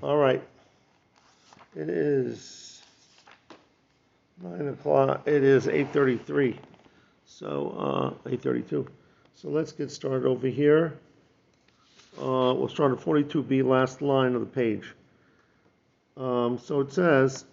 All right. It is 9 o'clock. It is 8:33. So 8:32. So let's get started over here. We'll start at 42b, last line of the page. So it says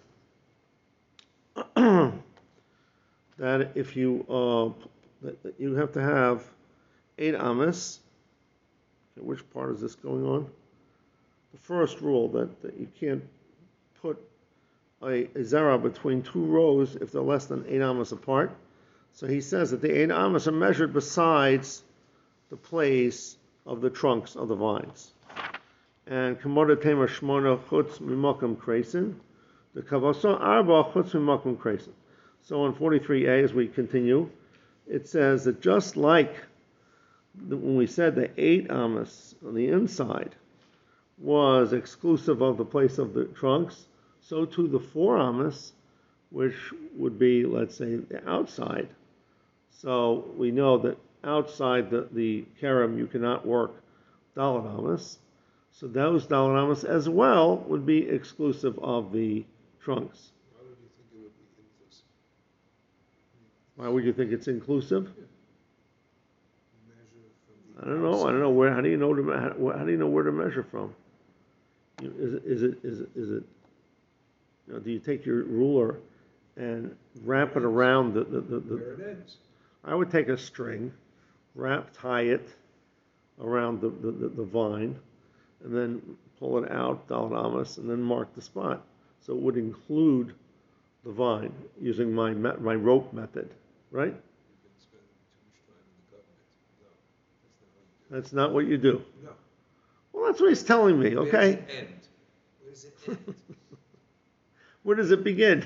that if you that you have to have 8 amas. Okay, which part is this going on? The first rule that you can't put a zera between two rows if they're less than 8 amas apart. So he says that the 8 amas are measured besides the place of the trunks of the vines. And kamoda tema shmona chutz mimakim kresin, the kavaso arba chutz mimakim kresin. So in 43a, as we continue, it says that just like when we said the 8 amas on the inside was exclusive of the place of the trunks, so too the 4 amas, which would be, let's say, the outside. So we know that outside the kerem you cannot work dalet amas. So those dalet amas as well would be exclusive of the trunks. Why would you think it would be inclusive? Why would you think it's inclusive? Measure from the I don't know. Where? How do you know where to measure from? Is it? You know, do you take your ruler and wrap it around the where it ends. I would take a string, tie it around the vine, and then pull it out, dalet amas, and then mark the spot. So it would include the vine using my rope method, right? You've been spending too much time in the government. No, That's not what you do. No. Well, that's what he's telling me, okay? Where does it end? Where does it end? Where does it begin?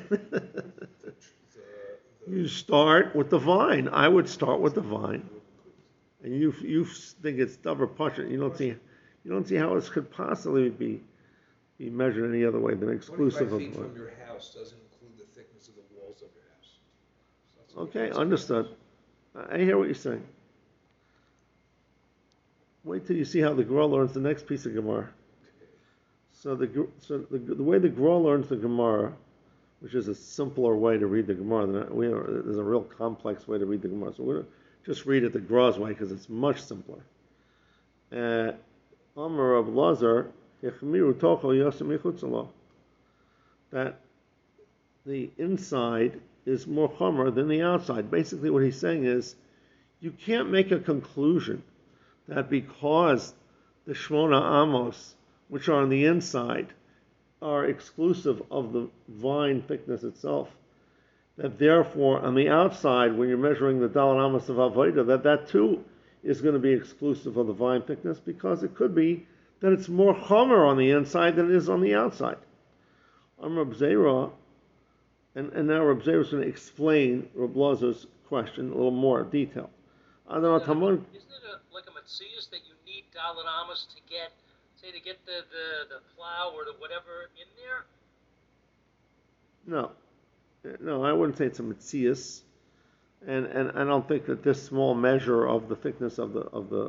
You start with the vine. I would start with the vine. And you think it's davar pashut. You don't see how this could possibly be measured any other way than exclusive 25 feet of from one. your house doesn't include the thickness of the walls of your house. So Okay, understood. I hear what you're saying. Wait till you see how the Gemara learns the next piece of Gemara. So the way the Gemara learns the Gemara, which is a simpler way to read the Gemara there's a real complex way to read the Gemara. So we're going to just read it the Gemara's way because it's much simpler. Amar of Lazar, that the inside is more chomer than the outside. Basically what he's saying is, you can't make a conclusion that because the Shmona Amos, which are on the inside, are exclusive of the vine thickness itself, that therefore on the outside, when you're measuring the dalet amas of avodah, that too is going to be exclusive of the vine thickness, because it could be that it's more chomer on the inside than it is on the outside. Reb Zera, and now Reb Zera is going to explain Reb Lazar's question in a little more detail. Isn't it like a metzius that you need dalet amas to get the plow or the whatever in there? No, I wouldn't say it's a metzius, and I don't think that this small measure of the thickness of the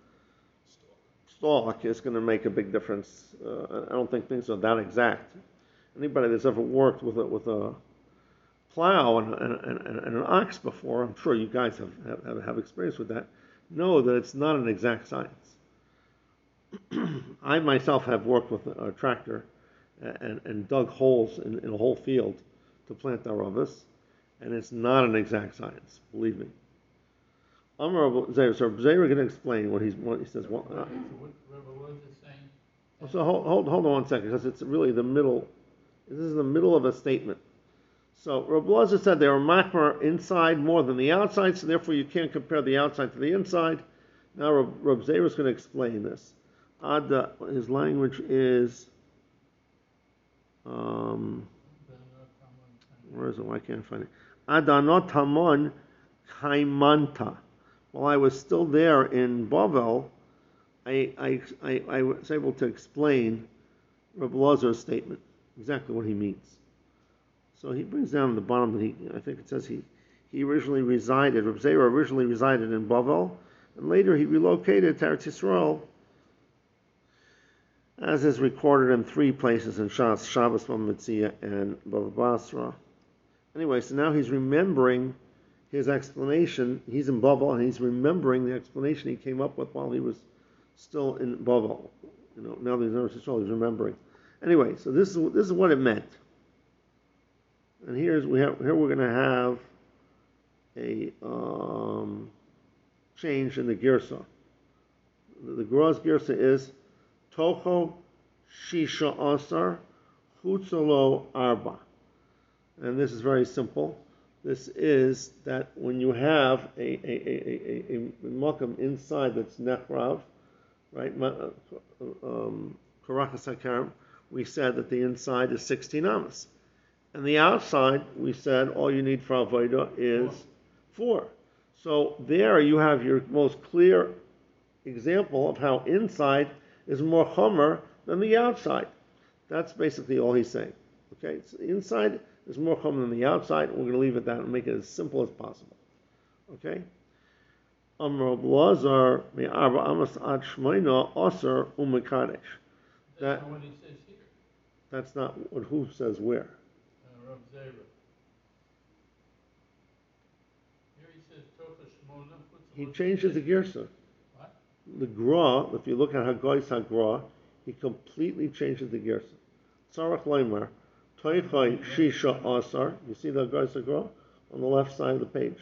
stalk is going to make a big difference. I don't think things are that exact. Anybody that's ever worked with a plow and an ox before, I'm sure you guys have experience with that, know that it's not an exact science. I myself have worked with a tractor and dug holes in a whole field to plant aravas, and it's not an exact science, believe me. Amar so Zera going to explain what he says. What was it saying? So hold on 1 second, because it's really the middle. This is the middle of a statement. So Reb Lazar said they are makmar inside more than the outside, so therefore you can't compare the outside to the inside. Now Reb Zera is going to explain this. His language is, where is it? Why can't I find it? Adanot Hamon Kaimanta. While I was still there in Bavel, I was able to explain Reb Lazar's statement, exactly what he means. So he brings down at the bottom that I think it says he originally resided, Reb Zera originally resided in Bavel, and later he relocated to Eretz Yisrael as is recorded in 3 places in Shas, Shabbos, Mitzia, and Bava Basra. Anyway, so now he's remembering his explanation. He's in Bavel, and he's remembering the explanation he came up with while he was still in Bavel. Now that he's in Eretz Yisrael, he's remembering. Anyway, so this is what it meant. And here we're going to have a change in the girsa. The Gra's girsa is Tocho Shisha Asar Chutzalo Arba. And this is very simple. This is that when you have a makam inside that's nechrav, right? Karachas HaKaram, we said that the inside is 16 amas. And the outside, we said all you need for avodah is 4. So there you have your most clear example of how inside is more chomer than the outside. That's basically all he's saying. Okay, so the inside is more chomer than the outside. We're going to leave it at that and make it as simple as possible. Okay? Amar Lazar me'arba amas ad shmeina aser umekadesh. That's not what he says here. That's not what who says where. Rav Zera. Here he says Tocha Shmona. He changes the girsa. What? The Gra, if you look at Hagois HaGra, he completely changes the girsa. Tzarech Leimar, Toichai Shisha Asar. You see the Hagois HaGra on the left side of the page.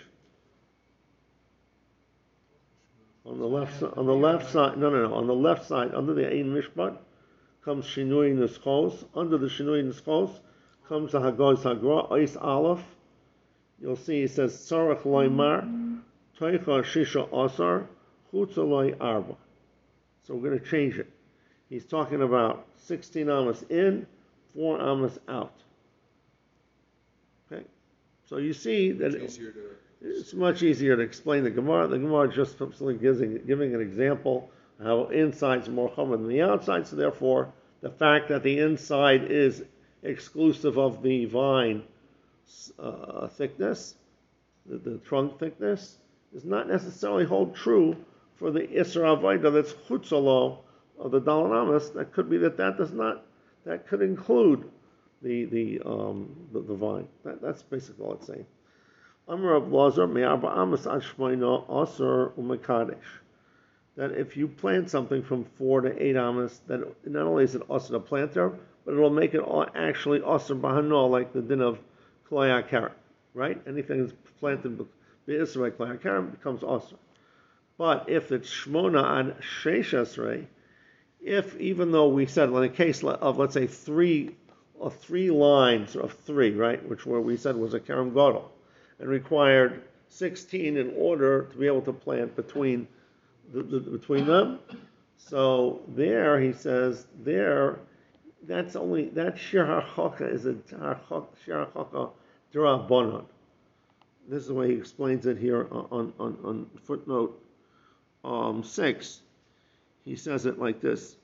On the left side, on the left side, under the Ein Mishpat, comes Shinui Nischos. Under the Shinui Nischos comes the Hagois HaGra, Ois Aleph. You'll see he says Tzarech Leimar, Toicha Shisha Asar, Chutzaloi Arba. So we're going to change it. He's talking about 16 amas in, 4 amas out. Okay? So you see that it's much easier to explain the Gemara. The Gemara just simply giving an example of how inside is more chomer than the outside, so therefore the fact that the inside is exclusive of the vine thickness, the trunk thickness, does not necessarily hold true for the Isra Avodah that's chutzalo of the Dalan Amas. That could be that does not, that could include the vine. That's basically all it's saying. Amar Rav Lazar me'arba amas ad shmeina aser umekadesh. That if you plant something from 4 to 8 amas, that not only is it aser to plant there, but it'll make it actually aser bahano, like the din of klei HaKaram, right? Anything that's planted b'isrei klei HaKaram becomes aser. But if it's shmona ad sheish esrei, if even though we said in the case of let's say three lines of 3, right, which we said was a karam gadol, and required 16 in order to be able to plant between them. So there he says that's only that shir hachaka is a shir hachaka d'Rabbanan. This is the way he explains it here on footnote 6. He says it like this.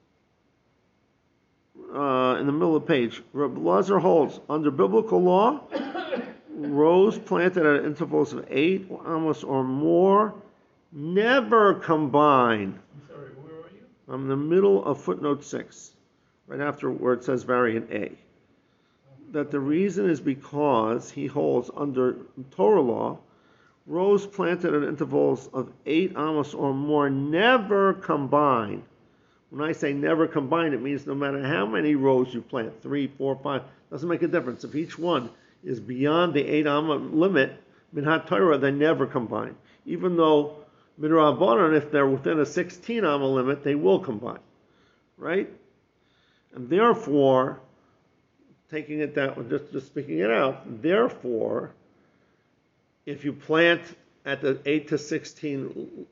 In the middle of the page, Rabbi Lazar holds, under biblical law, rows planted at intervals of 8 amos or more never combine. I'm sorry, where are you? I'm in the middle of footnote 6, right after where it says variant A. That the reason is because he holds under Torah law, rows planted at intervals of 8 amos or more never combine. When I say never combine, it means no matter how many rows you plant, 3, 4, 5, doesn't make a difference. If each one is beyond the 8 amma limit, minhat Torah, they never combine. Even though midrabanan, if they're within a 16 amma limit, they will combine, right? And therefore, taking it that, just speaking it out, therefore, if you plant at the 8 to 16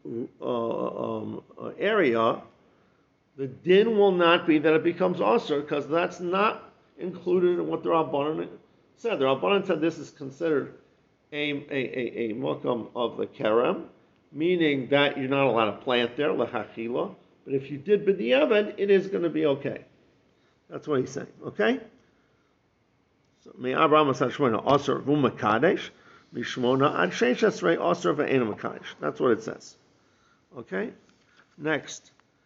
area, the din will not be that it becomes aser, because that's not included in what the Rabbanan said. The Rabbanan said this is considered a makam of the kerem, meaning that you're not allowed to plant there, lechachila. But if you did b'diavad, it is going to be okay. That's what he's saying. Okay. So me'abraham asad shmona aser v'umakadesh mishmona ad sheish esrei aser ve'ena makadesh. That's what it says. Okay. Next.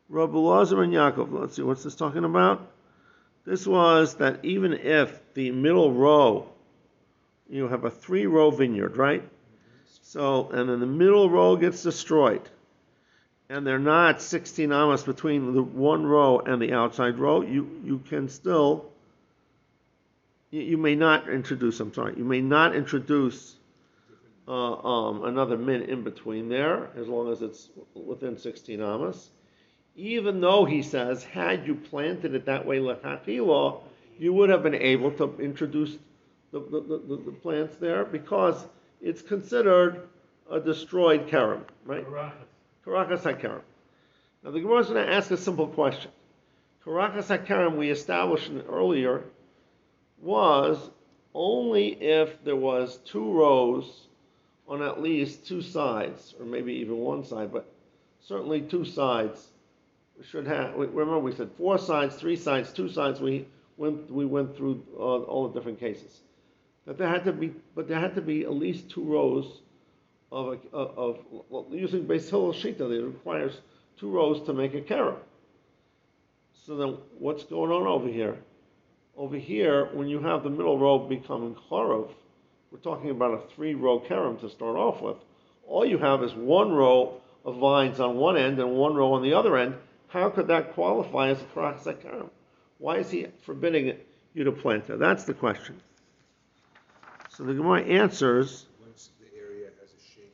Rabbi Elazar and Yaakov. Let's see, what's this talking about? This was that even if the middle row, you have a 3-row vineyard, right? So, and then the middle row gets destroyed, and they're not 16 amos between the one row and the outside row, you can still, you may not introduce, you may not introduce another min in between there, as long as it's within 16 amos. Even though he says, had you planted it that way, lechatchila, you would have been able to introduce the plants there because it's considered a destroyed karam, right? Karachas HaKaram. Now the Gemara is going to ask a simple question. Karachas HaKaram, we established earlier, was only if there was 2 rows on at least 2 sides, or maybe even 1 side, but certainly 2 sides. We should have. Remember, we said 4 sides, 3 sides, 2 sides. We went through all the different cases. That there had to be at least 2 rows of using Beis Hillel Shita. It requires 2 rows to make a kara. So then, what's going on over here? Over here, when you have the middle row becoming charav, we're talking about a 3-row karam to start off with. All you have is 1 row of vines on one end and 1 row on the other end. How could that qualify as a karachas HaKaram? Why is he forbidding you to plant it? That's the question. So the Gemara answers. Once the area has a shame,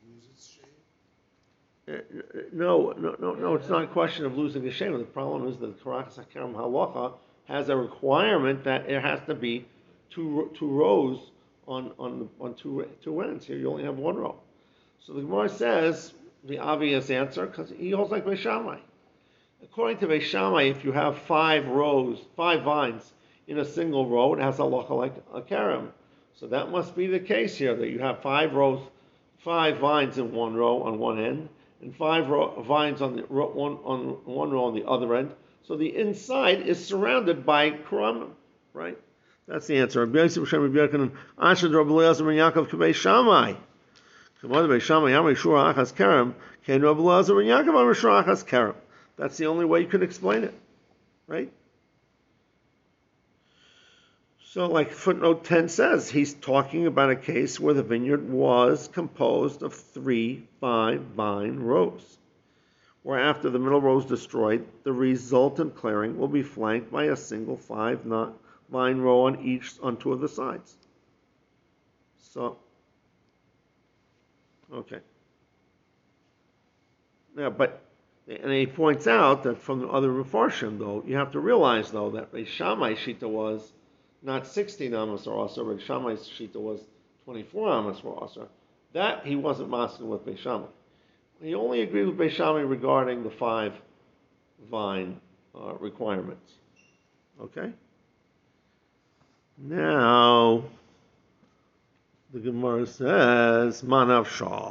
it can use its shame? No, it's not a question of losing the shame. The problem is that the karachas HaKaram halacha has a requirement that it has to be two rows on two ends. Here you only have 1 row. So the Gemara says the obvious answer, because he holds like Beis Shammai. According to Beis Shammai, if you have 5 vines in a single row, it has a halacha like a karam. So that must be the case here, that you have 5 vines in 1 row on one end, and 5 vines on one row on the other end. So the inside is surrounded by karamim, right? That's the answer. Rabbi Yosef Shem Rabbi Yochanan Ashad Rabbi Elazar ben Yaakov K'Beis Shammai. K'mod Beis Shammai Yamei Shura Achas Karam Kein Rabbi Elazar ben Yaakov Amar Shura Achas Karam. That's the only way you could explain it, right? So, like footnote 10 says, he's talking about a case where the vineyard was composed of 3 5-vine rows, where after the middle row is destroyed, the resultant clearing will be flanked by a single 5-vine row on 2 of the sides. So, okay. Yeah, and he points out that from the other Mefarshim, though, you have to realize, though, that Beis Shammai Shita was not 16 amos or asr, but Shammai's Shita was 24 amos or asr. That he wasn't masking with Beis Shammai. He only agreed with Beis Shammai regarding the 5-vine requirements. Okay? Now, the Gemara says, Manav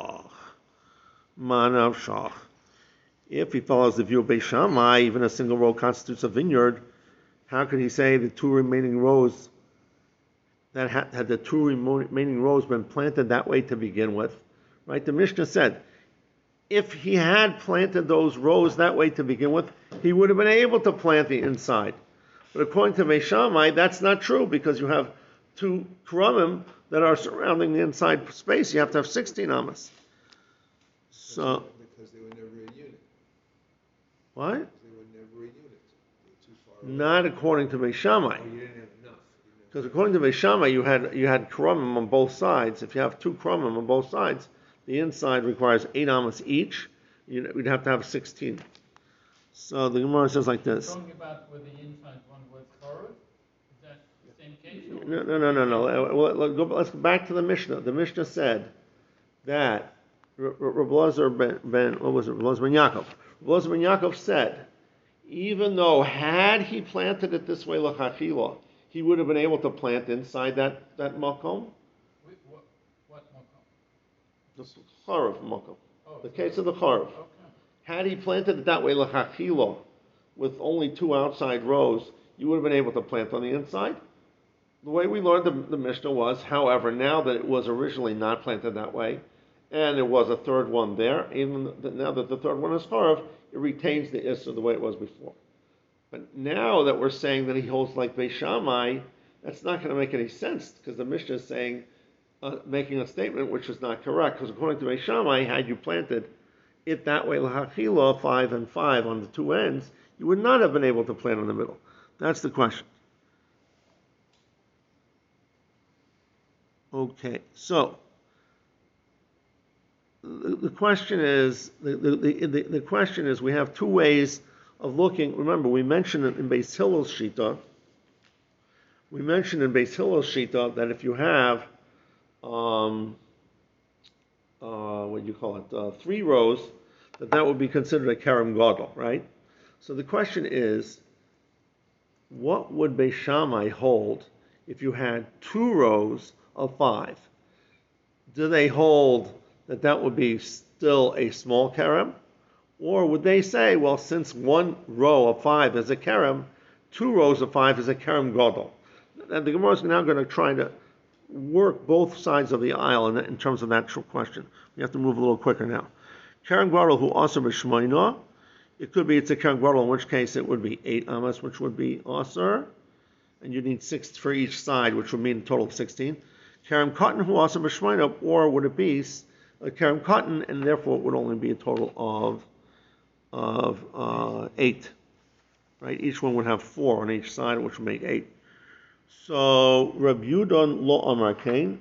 Shach. If he follows the view of Beis Shammai, even a single row constitutes a vineyard. How could he say the 2 remaining rows, that had the 2 remaining rows been planted that way to begin with? Right? The Mishnah said, if he had planted those rows that way to begin with, he would have been able to plant the inside. But according to Beis Shammai, that's not true, because you have 2 karamim that are surrounding the inside space. You have to have 16 amos. So, because they were never a unit. what? They were never a unit. They were too far away. Not according to Beis Shammai. Oh, you didn't have enough. Because according to Beis Shammai, you had karamim on both sides. If you have 2 karamim on both sides, the inside requires 8 amos each. You'd have to have 16. So the Gemara says like this. You're talking about where the inside one was forward? Is that the same case? Or No. Let's go back to the Mishnah. The Mishnah said that Rabbi Elazar ben Yaakov. Rabbi Elazar ben Yaakov said, even though had he planted it this way l'chachila, he would have been able to plant inside that makom. What makom? The charav makom. Oh, The case of the charav. okay. Had he planted it that way l'chachila, with only 2 outside rows, you would have been able to plant on the inside. The way we learned the Mishnah was, however, now that it was originally not planted that way, and there was a 3rd one there, even now that the 3rd one is charav, it retains the Isser the way it was before. But now that we're saying that he holds like Beis Shammai, that's not going to make any sense because the Mishnah is saying, making a statement which is not correct. Because according to Beis Shammai, had you planted it that way, l'hachila, 5 and 5 on the two ends, you would not have been able to plant in the middle. That's the question. Okay, so the question is the question is we have two ways of looking. Remember, we mentioned it in Beis Hillel's Shita. We mentioned in Beis Hillel's Shita that if you have what do you call it, 3 rows, that would be considered a Kerem Gadol, right? So the question is, what would Beis Shammai hold if you had 2 rows of 5? Do they hold that would be still a small Kerem? Or would they say, well, since 1 row of 5 is a Kerem, 2 rows of 5 is a Kerem Gadol? And the Gemara is now going to try to work both sides of the aisle in terms of that question. We have to move a little quicker now. Kerem Gadol who also b'shmoina. It could be it's a Kerem Gadol, in which case it would be 8 amas, which would be Aser, and you need 6 for each side, which would mean a total of 16. Kerem Cotton who also b'shmoina, or would it be a Kerem Cotton, and therefore it would only be a total of 8. Right? Each one would have 4 on each side, which would make 8. So Reb Yudon lo amar kain.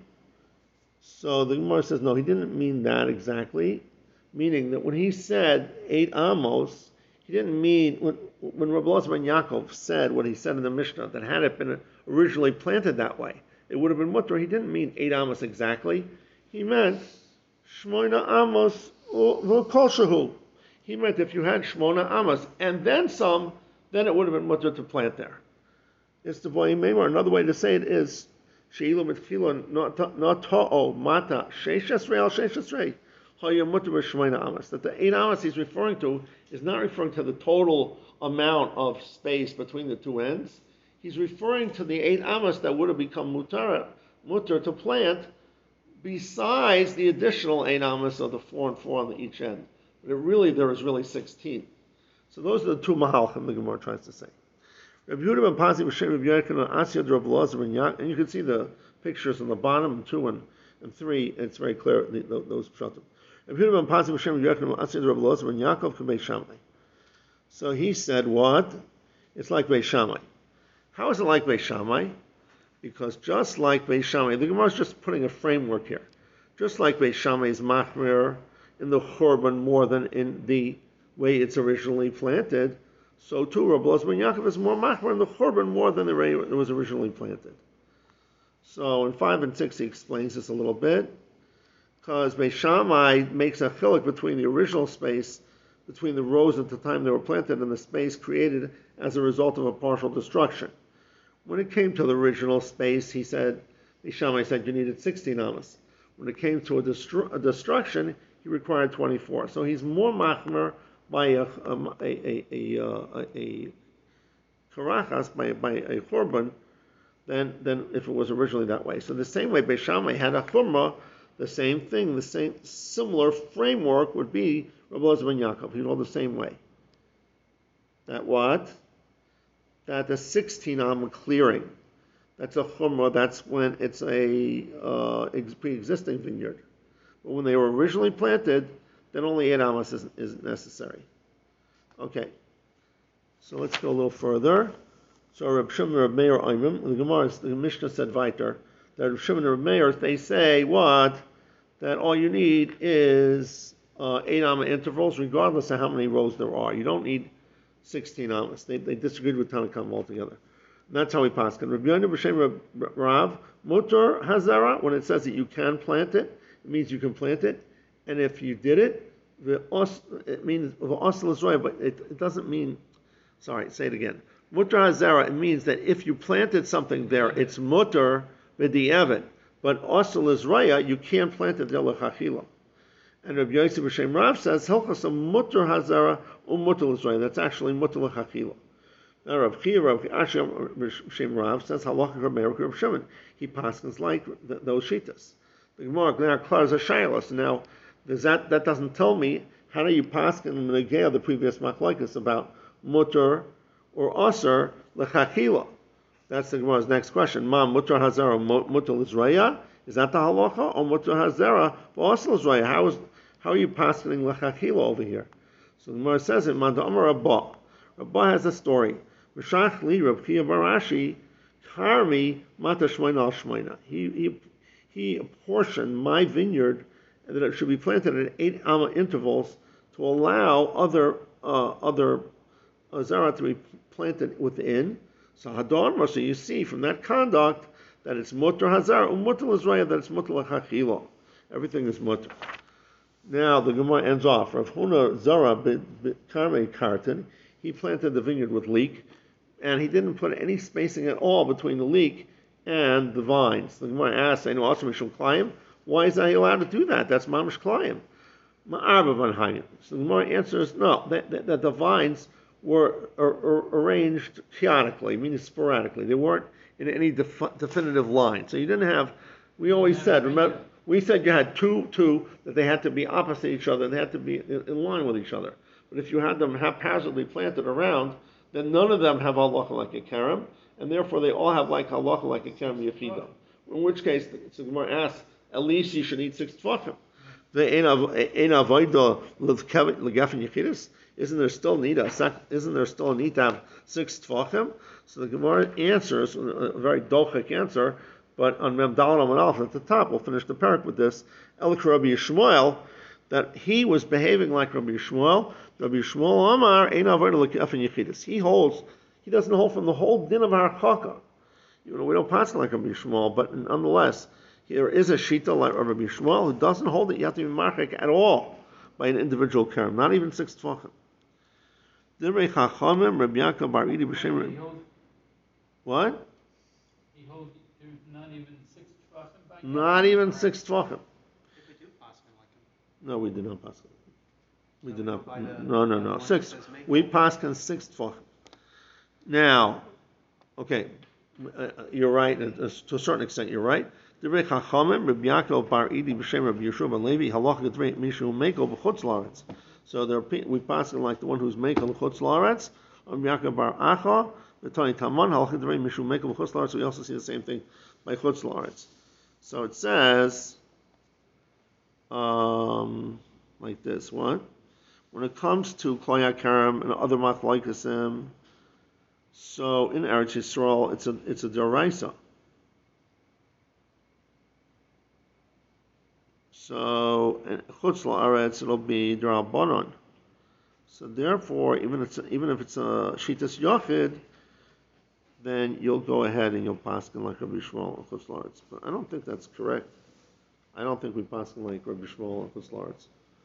So the Gemara says no, he didn't mean that exactly. Meaning that when he said 8 amos, he didn't mean when Reb Elazar ben Yaakov said what he said in the Mishnah that had it been originally planted that way, it would have been mutter. He didn't mean 8 amos exactly. He meant shmoina amos v'kol shehu. He meant if you had shmona amos and then some, then it would have been mutter to plant there. It's the boy Meimar. Another way to say it is sheilu mitfilon not ta'o mata sheishesrei al sheishesrei hayam mutter b'shmoina amos. That the 8 amos he's referring to is not referring to the total amount of space between the two ends. He's referring to the 8 amos that would have become mutter to plant, besides the additional 8 amos of the 4 and 4 on each end. But there is really 16. So those are the two mahalchim the Gemara tries to say. Rabbi Yehuda ben Pazi b'shem Rabbi Yochanan Asiyad Rabbi Elazar ben Yaakov, and you can see the pictures on the bottom, 2 and 3. It's very clear those pshatim. Rabbi Yehuda ben Pazi b'shem Rabbi Yochanan Asiyad Rabbi Elazar ben Yaakov k'Beis Shammai. So he said, what? It's like Beis Shammai. How is it like Beis Shammai? Because just like Beis Shammai, the Gemara is just putting a framework here. Just like Beis Shammai is machmir in the churban more than in the way it's originally planted, so too Rabbi Elazar ben Yaakov is more machmir in the churban more than the way it was originally planted. So in 5 and 6 he explains this a little bit, because Beis Shammai makes a chiluk between the original space between the rows at the time they were planted and the space created as a result of a partial destruction. When it came to the original space, Beis Shammai said you needed 16 amas. When it came to a destruction, he required 24. So he's more machmer by a karachas, by a churban, than if it was originally that way. So the same way Beis Shammai had a chumrah, the same thing, the same similar framework would be Rabbi Elazar ben Yaakov. He'd hold the same way. That what? That the 16 amma clearing, that's a chumrah. That's when it's a pre-existing vineyard. But when they were originally planted, then only 8 amas is necessary. Okay, so let's go a little further. So Reb Shimon and Reb Meir Oimrim, the Mishnah said weiter, that Reb Shimon and Reb Meir, they say what? That all you need is 8 amma intervals, regardless of how many rows there are. You don't need 16 amas. They disagreed with Tanakam altogether. And that's how we pass. Rabbi Yonah b'shem Rav, Mutar Hazara, when it says that you can plant it, it means you can plant it. And if you did it, it means but it doesn't mean, sorry, say it again. Mutar Hazara, it means that if you planted something there, it's mutar b'di'evet. But osel Israel, you can't plant it there l'chachila. And Rabbi Yosef b'shem Rav says, Hilchas mutar Hazara mutar Israel. That's actually mutar l'chachila. Now Rav Chia, Rav Ashi b'shem Rav says, Halacha Reb Meir Reb Shimon. He passes like those shitas. The Gemara now clears a shayla. So now that doesn't tell me how do you paskin in the previous machlokes about mutter or aser lechachila? That's the Gemara's next question. Ma mutter hazara mutter l'zraya? Is that the halacha or mutter hazara for aser l'zraya? How are you paskening lechachila over here? So the Gemara says it. Man Amar Rabbah. Rabbah has a story. V'shach li Reb Chia bar Ashi karmi mata shmeina al shmeina. He apportioned my vineyard that it should be planted at 8 amma intervals to allow other zara to be planted within. So Hadar, so you see from that conduct that it's mutter hazar, mutter l'zraya, that it's mutter l'chachila. Everything is mutter. Now the Gemara ends off. Rav Huna Zara Karmei Kartan, he planted the vineyard with leek, and he didn't put any spacing at all between the leek and the vines. The Gemara asks, I know also Mishum Klayim, why is he allowed to do that? That's Mamish Klayim. Ma'arba Van Hayim. So the Gemara answers, no, that the vines were arranged chaotically, meaning sporadically. They weren't in any definitive line. So you didn't have, we always said, remember, we said you had two, that they had to be opposite each other, they had to be in line with each other. But if you had them haphazardly planted around, then none of them have halacha like a kerem, and therefore they all have like halacha like a kerem yechidah. In which case, the Gemara asks, at least you should eat 6 tefachim. Isn't there still need a need to have 6 tefachim? So the Gemara answers a very dochik answer, but on Mem Daled Amud Aleph at the top, we'll finish the parak with this. Elik Rabbi Yishmael, that he was behaving like Rabbi Yishmael. Rabbi Yishmael Amar Ein Avodah L'Kefin Yechidus. He doesn't hold from the whole din of Harchaka. We don't pass like Rabbi Yishmael, but nonetheless, there is a shita like Rabbi Yishmael who doesn't hold it. You have to be marchik at all by an individual kerem, not even 6 tefachim. Divrei Chachamim Rabbi Yaakov Bar Idi b'Shem. What? He holds there's not even 6 tefachim back there? Not even 6 tefachim. If we do paskin like him. No, we did not pass it. We did not. By the- No. one that 6. says make We it. paskin 6 tefachim. Now, okay, you're right. To a certain extent, you're right. Divrei Chachamim Rabbi Yaakov Bar Idi b'Shem Rabbi Yeshua ben Levi halacha gedrei mishu mekel b'chutz laaretz. So we paskin like the one who's mekel b'chutz laaretz. Rabbi Yaakov Bar Acha v'Tani Taman halacha gedrei mishu mekel b'chutz laaretz. We also see the same thing by chutz laaretz. So it says like this. What? When it comes to Klal Yakarim and other machlokes, so in Eretz Yisrael, it's a deraisa. So in Chutz La'aretz, it'll be D'Rabbanan. So therefore, even if it's a Shitas Yochid, then you'll go ahead and you'll paskin like Rabbi Shmuel and Chutz La'aretz. But I don't think that's correct. I don't think we paskin like Rabbi Shmuel and Chutz La'aretz.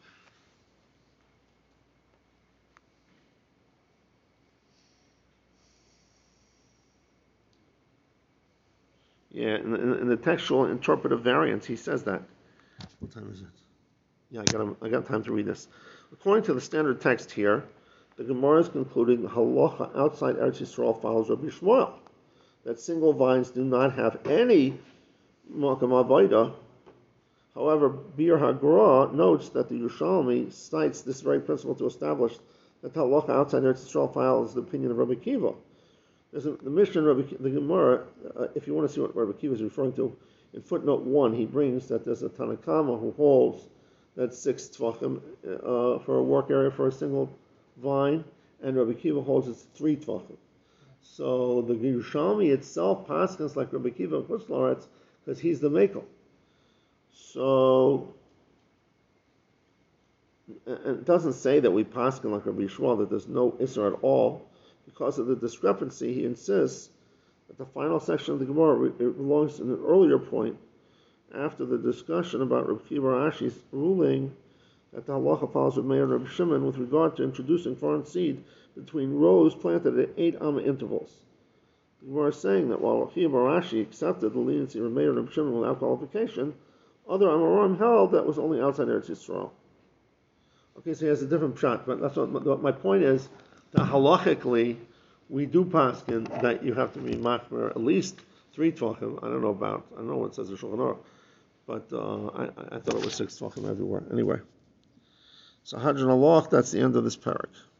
Yeah, in the textual interpretive variants, he says that. What time is it? Yeah, I got time to read this. According to the standard text here, the Gemara is concluding the halacha outside Eretz Yisrael follows Rabbi Shmuel, that single vines do not have any makam avoda. However, Bir Hagra notes that the Yerushalmi cites this very principle to establish that the halacha outside Eretz Yisrael follows the opinion of Rabbi Kiva. The Mishnah, the Gemara, if you want to see what Rabbi Kiva is referring to, in footnote 1, he brings that there's a Tanakama who holds that 6 tefachim for a work area for a single vine, and Rabbi Kiva holds it's 3 tefachim. So the Yerushalmi itself paskins like Rabbi Kiva and Chutz La'aretz because he's the Mekel. So it doesn't say that we paskin like Rabbi Yishmael, that there's no Isser at all. Because of the discrepancy, he insists that the final section of the Gemara belongs to an earlier point, after the discussion about Rabbi Kiva Ashi's ruling that the halacha follows with Meir and Rabbi Shimon with regard to introducing foreign seed between rows planted at 8 amma intervals. The Gemara is saying that while Rabbi Kiva Ashi accepted the leniency of Meir and Rabbi Shimon without qualification, other Amoraim held that was only outside Eretz Yisrael. Okay, so he has a different shot, but that's what my point is. That halachically, we do paskin that you have to be machmer at least 3 tefachim. I don't know what it says in Shulchan Aruch, but I thought it was 6 tefachim everywhere. Anyway, So Hadran Aloch, that's the end of this parak.